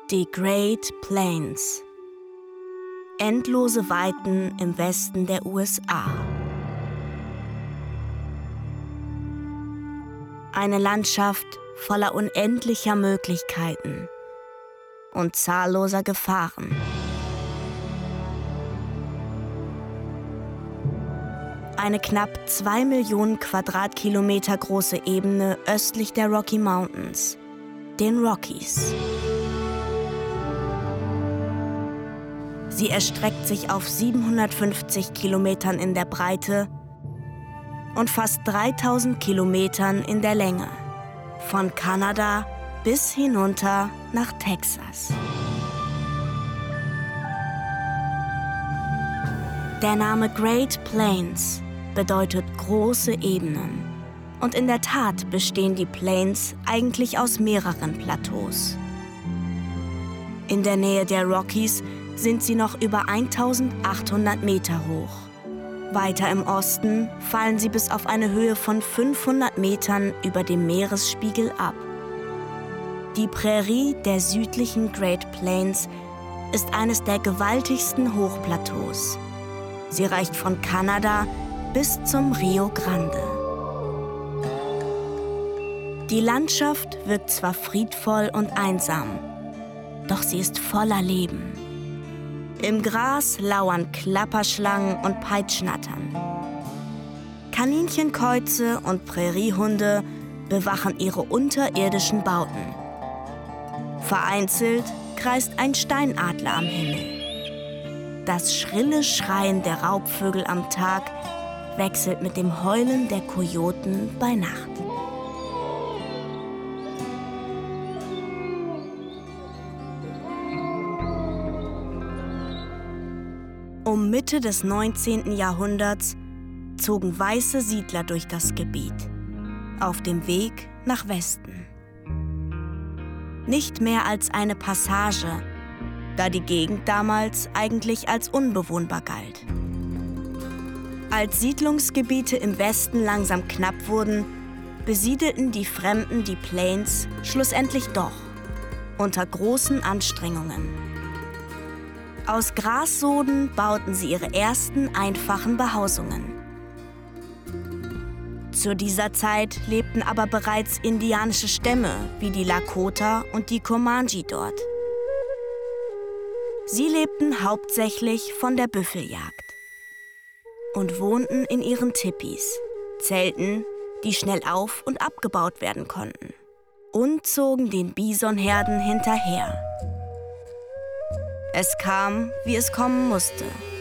Die Great Plains. Endlose Weiten im Westen der USA. Eine Landschaft voller unendlicher Möglichkeiten und zahlloser Gefahren. Eine knapp 2 Millionen Quadratkilometer große Ebene östlich der Rocky Mountains, den Rockies. Sie erstreckt sich auf 750 Kilometern in der Breite und fast 3000 Kilometern in der Länge, von Kanada bis hinunter nach Texas. Der Name Great Plains bedeutet große Ebenen. Und in der Tat bestehen die Plains eigentlich aus mehreren Plateaus. In der Nähe der Rockies sind sie noch über 1800 Meter hoch. Weiter im Osten fallen sie bis auf eine Höhe von 500 Metern über dem Meeresspiegel ab. Die Prärie der südlichen Great Plains ist eines der gewaltigsten Hochplateaus. Sie reicht von Kanada bis zum Rio Grande. Die Landschaft wirkt zwar friedvoll und einsam, doch sie ist voller Leben. Im Gras lauern Klapperschlangen und Peitschnattern. Kaninchenkäuze und Präriehunde bewachen ihre unterirdischen Bauten. Vereinzelt kreist ein Steinadler am Himmel. Das schrille Schreien der Raubvögel am Tag wechselt mit dem Heulen der Kojoten bei Nacht. Um Mitte des 19. Jahrhunderts zogen weiße Siedler durch das Gebiet, auf dem Weg nach Westen. Nicht mehr als eine Passage, da die Gegend damals eigentlich als unbewohnbar galt. Als Siedlungsgebiete im Westen langsam knapp wurden, besiedelten die Fremden die Plains schlussendlich doch, unter großen Anstrengungen. Aus Grassoden bauten sie ihre ersten einfachen Behausungen. Zu dieser Zeit lebten aber bereits indianische Stämme wie die Lakota und die Comanche dort. Sie lebten hauptsächlich von der Büffeljagd und wohnten in ihren Tipis, Zelten, die schnell auf- und abgebaut werden konnten, und zogen den Bisonherden hinterher. Es kam, wie es kommen musste.